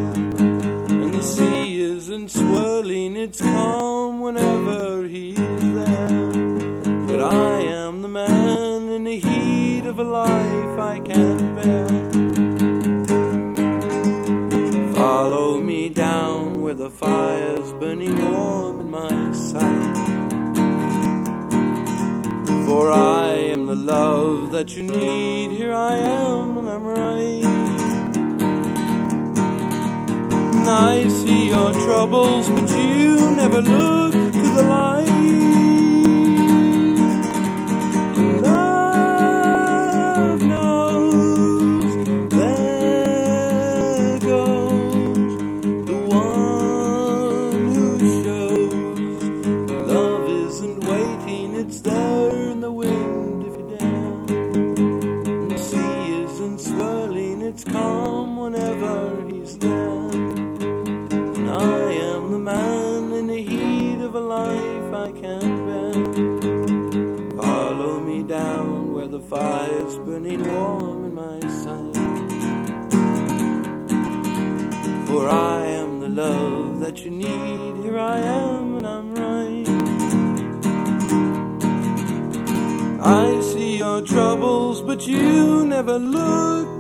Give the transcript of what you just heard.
And the sea isn't swirling, it's calm whenever he's there. But I am the man in the heat of a life I can't bear. Follow me down where the fire's burning warm in my sight. For I am the love that you need. Here I am and I'm right. And I see your troubles, but you never look to the light. And love knows there goes the one who shows love isn't waiting, it's there in the wind if you're down. And the sea isn't swirling, it's calm whenever he's there. And I am the man in the heat of a life I can't bear. Follow me down where the fire's burning warm in my sight. For I am the love that you need. Here I am and I'm right. I see your troubles, but you never look